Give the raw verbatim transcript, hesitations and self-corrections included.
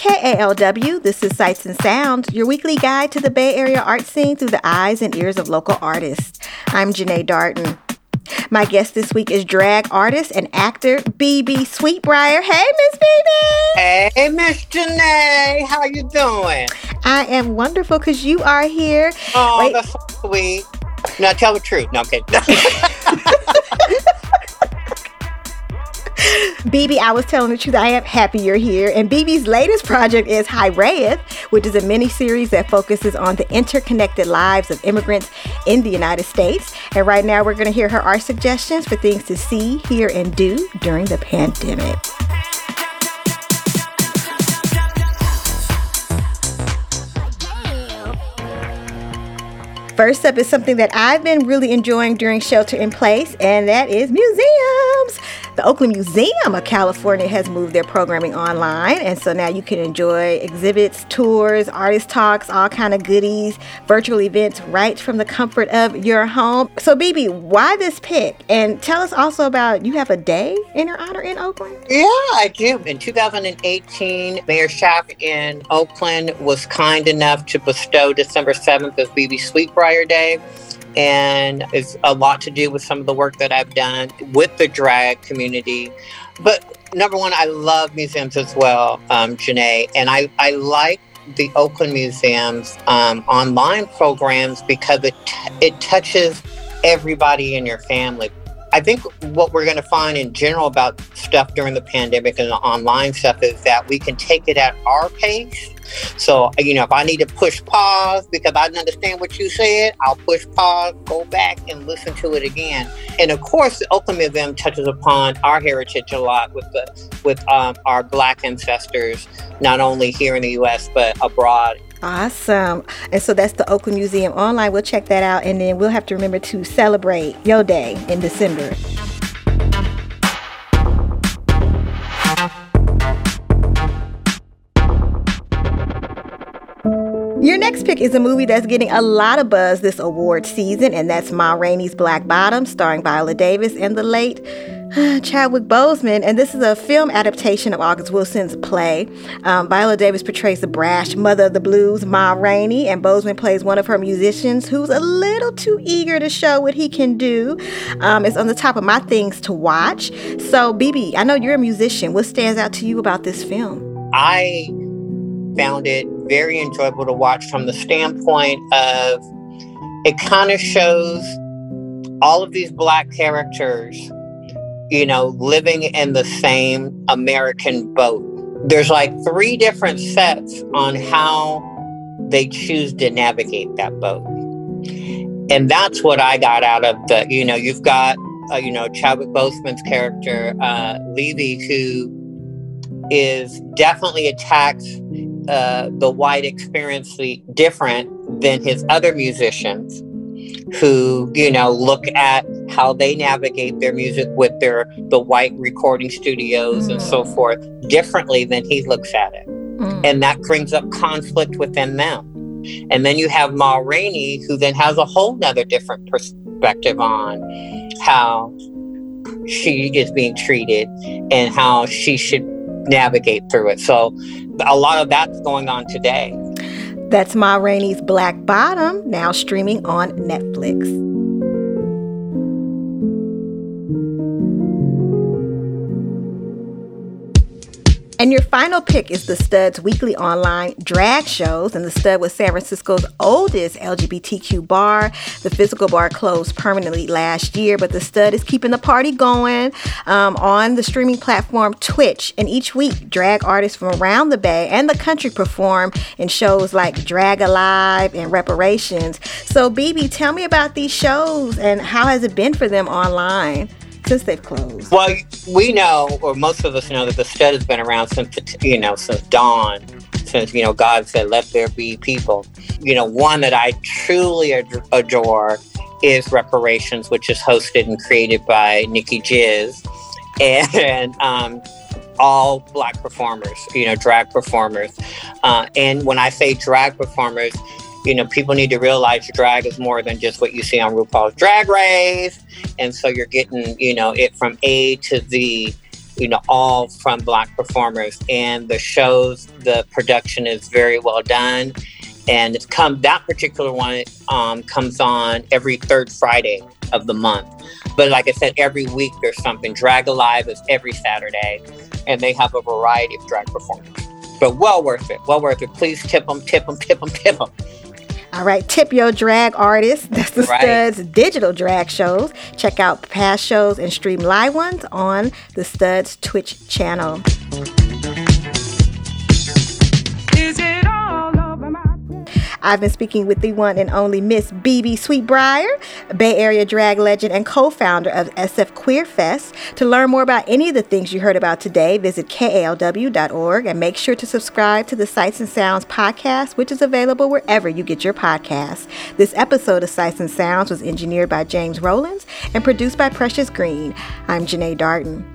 K A L W, this is Sights and Sounds, your weekly guide to the Bay Area art scene through the eyes and ears of local artists. I'm Janae Darton. My guest this week is drag artist and actor B B Sweetbriar. Hey, Miss B B! Hey, Miss Janae, how you doing? I am wonderful because you are here. Oh, Wait. That's so sweet. Now tell the truth. No, okay. B B, I was telling the truth. I am happy you're here. And B B's latest project is Hyrayeth, which is a mini-series that focuses on the interconnected lives of immigrants in the United States. And right now, we're going to hear her art suggestions for things to see, hear, and do during the pandemic. First up is something that I've been really enjoying during Shelter in Place, and that is museums. The Oakland Museum of California has moved their programming online, and so now you can enjoy exhibits, tours, artist talks, all kind of goodies, virtual events right from the comfort of your home. So, B B, why this pick? And tell us also about, you have a day in your honor in Oakland? Yeah, I do. In two thousand eighteen, Mayor Schaaf in Oakland was kind enough to bestow December seventh as B B Sweetbriar Day. And it's a lot to do with some of the work that I've done with the drag community. But number one, I love museums as well, um, Janae. And I, I like the Oakland Museum's um, online programs because it t- it touches everybody in your family. I think what we're going to find in general about stuff during the pandemic and the online stuff is that we can take it at our pace. So, you know, if I need to push pause because I didn't understand what you said, I'll push pause, go back and listen to it again. And of course, the Oakland Museum touches upon our heritage a lot with the with um, our Black ancestors, not only here in the U S, but abroad. Awesome. And so that's the Oakland Museum online. We'll check that out. And then we'll have to remember to celebrate your day in December. Your next pick is a movie that's getting a lot of buzz this award season, and that's Ma Rainey's Black Bottom, starring Viola Davis and the late Chadwick Boseman. And this is a film adaptation of August Wilson's play. Um, Viola Davis portrays the brash mother of the blues, Ma Rainey, and Boseman plays one of her musicians who's a little too eager to show what he can do. Um, it's on the top of my things to watch. So, B B, I know you're a musician. What stands out to you about this film? I found it very enjoyable to watch from the standpoint of it kind of shows all of these Black characters, you know, living in the same American boat. There's like three different sets on how they choose to navigate that boat. And that's what I got out of the, you know, you've got, uh, you know, Chadwick Boseman's character, uh, Levy, who is definitely attacks uh, the white experience different than his other musicians who, you know, look at how they navigate their music with their the white recording studios mm. and so forth differently than he looks at it. Mm. And that brings up conflict within them. And then you have Ma Rainey, who then has a whole nother different perspective on how she is being treated and how she should navigate through it. So a lot of that's going on today. That's Ma Rainey's Black Bottom, now streaming on Netflix. And your final pick is The Stud's weekly online drag shows. And The Stud was San Francisco's oldest L G B T Q bar. The physical bar closed permanently last year, but The Stud is keeping the party going um, on the streaming platform Twitch. And each week, drag artists from around the Bay and the country perform in shows like Drag Alive and Reparations. So, B B, tell me about these shows and how has it been for them online since they've closed? Well, we know, or most of us know, that The Stud has been around since, you know, since dawn, since, you know, God said, let there be people. You know, one that I truly ad- adore is Reparations, which is hosted and created by Nikki Jizz, and um, all Black performers, you know, drag performers. Uh, and when I say drag performers, you know, people need to realize drag is more than just what you see on RuPaul's Drag Race. And so you're getting, you know, it from A to Z. you know, all from Black performers. And the shows, the production is very well done. And it's come, that particular one um, comes on every third Friday of the month. But like I said, every week there's something. Drag Alive is every Saturday, and they have a variety of drag performers. But well worth it, well worth it. Please tip them, tip them, tip them, tip them. All right, tip your drag artist. That's the Right. Studs digital drag shows. Check out past shows and stream live ones on the Studs Twitch channel. Is it all over my... I've been speaking with the one and only Miss B B Sweetbriar, a Bay Area drag legend and co-founder of S F Queer Fest. To learn more about any of the things you heard about today, visit K A L W dot org and make sure to subscribe to the Sights and Sounds podcast, which is available wherever you get your podcasts. This episode of Sights and Sounds was engineered by James Rowlands and produced by Precious Green. I'm Janae Darden.